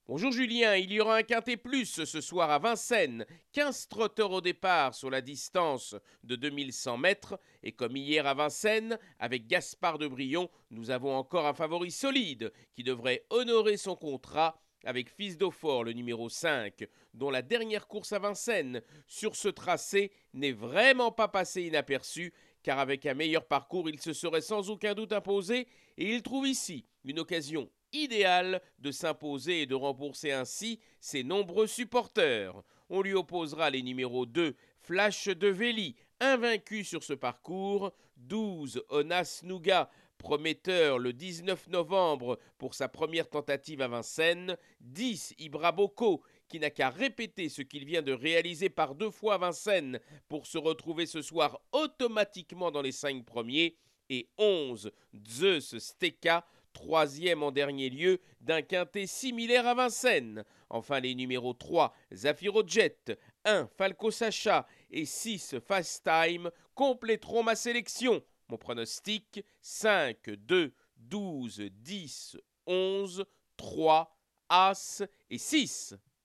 Bonjour Julien, il y aura un quintet plus ce soir à Vincennes. 15 trotteurs au départ sur la distance de 2100 mètres. Et comme hier à Vincennes, avec Gaspard de Brion, nous avons encore un favori solide qui devrait honorer son contrat avec Fils d'Aufort, le numéro 5, dont la dernière course à Vincennes sur ce tracé n'est vraiment pas passée inaperçue, car avec un meilleur parcours, il se serait sans aucun doute imposé, et il trouve ici une occasion idéale de s'imposer et de rembourser ainsi ses nombreux supporters. On lui opposera les numéros 2, Flash de Véli, invaincu sur ce parcours, 12, Onas Nougat, prometteur le 19 novembre pour sa première tentative à Vincennes, 10, Ibra Boko, qui n'a qu'à répéter ce qu'il vient de réaliser par 2 fois à Vincennes pour se retrouver ce soir automatiquement dans les 5 premiers, et 11, Zeus Steka, troisième en dernier lieu d'un quintet similaire à Vincennes. Enfin les numéros 3, Jet, 1, Falco Sacha et 6, Fast Time compléteront ma sélection. Mon pronostic 5, 2, 12, 10, 11, 3, As et 6.